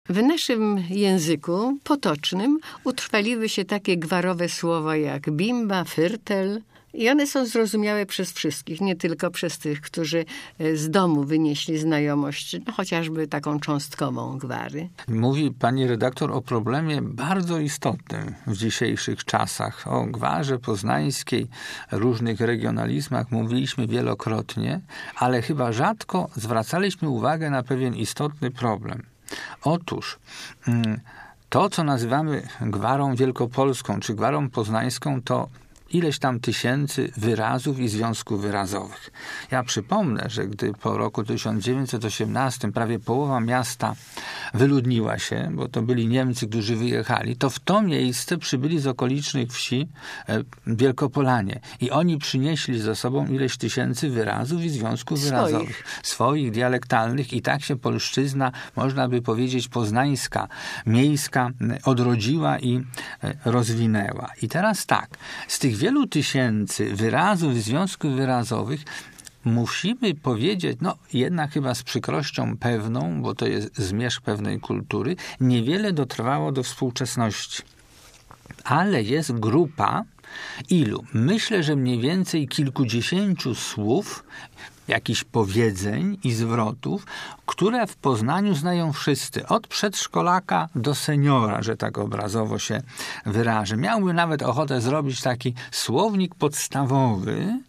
W naszym języku potocznym utrwaliły się takie gwarowe słowa jak bimba, fyrtel i one są zrozumiałe przez wszystkich, nie tylko przez tych, którzy z domu wynieśli znajomość, chociażby taką cząstkową gwary. Mówi pani redaktor o problemie bardzo istotnym w dzisiejszych czasach. O gwarze poznańskiej, różnych regionalizmach mówiliśmy wielokrotnie, ale chyba rzadko zwracaliśmy uwagę na pewien istotny problem. Otóż to, co nazywamy gwarą wielkopolską czy gwarą poznańską, to ileś tam tysięcy wyrazów i związków wyrazowych. Ja przypomnę, że gdy po roku 1918 prawie połowa miasta wyludniła się, bo to byli Niemcy, którzy wyjechali, to w to miejsce przybyli z okolicznych wsi Wielkopolanie i oni przynieśli ze sobą ileś tysięcy wyrazów i związków wyrazowych. Swoich, dialektalnych i tak się polszczyzna, można by powiedzieć poznańska, miejska odrodziła i rozwinęła. I teraz tak, z tych wielu tysięcy wyrazów i związków wyrazowych musimy powiedzieć, jednak chyba z przykrością pewną, bo to jest zmierzch pewnej kultury, niewiele dotrwało do współczesności. Ale jest grupa ilu? Myślę, że mniej więcej kilkudziesięciu słów, jakichś powiedzeń i zwrotów, które w Poznaniu znają wszyscy, od przedszkolaka do seniora, że tak obrazowo się wyrażę. Miałbym nawet ochotę zrobić taki słownik podstawowy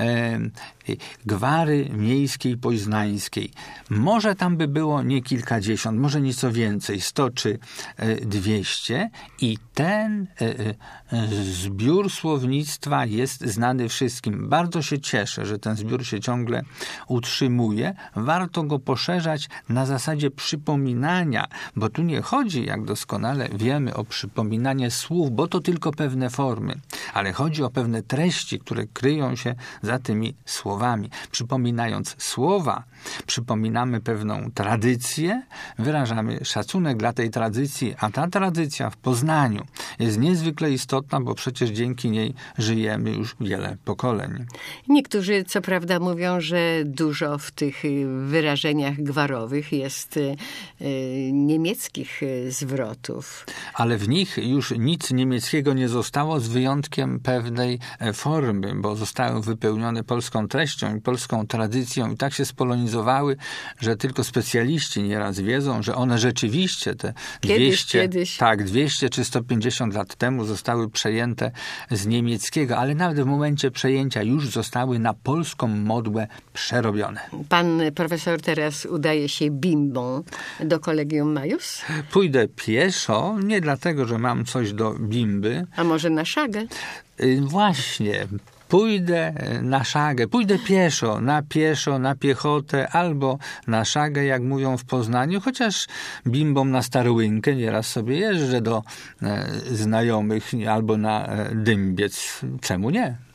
gwary miejskiej, poznańskiej. Może tam by było nie kilkadziesiąt, może nieco więcej, 100 czy 200 i ten zbiór słownictwa jest znany wszystkim. Bardzo się cieszę, że ten zbiór się ciągle utrzymuje. Warto go poszerzać na zasadzie przypominania, bo tu nie chodzi, jak doskonale wiemy, o przypominanie słów, bo to tylko pewne formy, ale chodzi o pewne treści, które kryją się za tymi słowami. Przypominając słowa, przypominamy pewną tradycję, wyrażamy szacunek dla tej tradycji, a ta tradycja w Poznaniu jest niezwykle istotna, bo przecież dzięki niej żyjemy już wiele pokoleń. Niektórzy co prawda mówią, że dużo w tych wyrażeniach gwarowych jest niemieckich zwrotów. Ale w nich już nic niemieckiego nie zostało z wyjątkiem pewnej formy, bo zostały wypełnione polską treścią i polską tradycją i tak się spolonizowały, że tylko specjaliści nieraz wiedzą, że one rzeczywiście te 200 czy 150 lat temu zostały przejęte z niemieckiego, ale nawet w momencie przejęcia już zostały na polską modłę przerobione. Pan profesor teraz udaje się bimbą do Collegium Maius? Pójdę pieszo, nie dlatego, że mam coś do bimby. A może na szagę? Właśnie. Pójdę na szagę, pójdę pieszo, na piechotę albo na szagę, jak mówią w Poznaniu, chociaż bimbą na Starołynkę nieraz sobie jeżdżę do znajomych albo na Dymbiec. Czemu nie?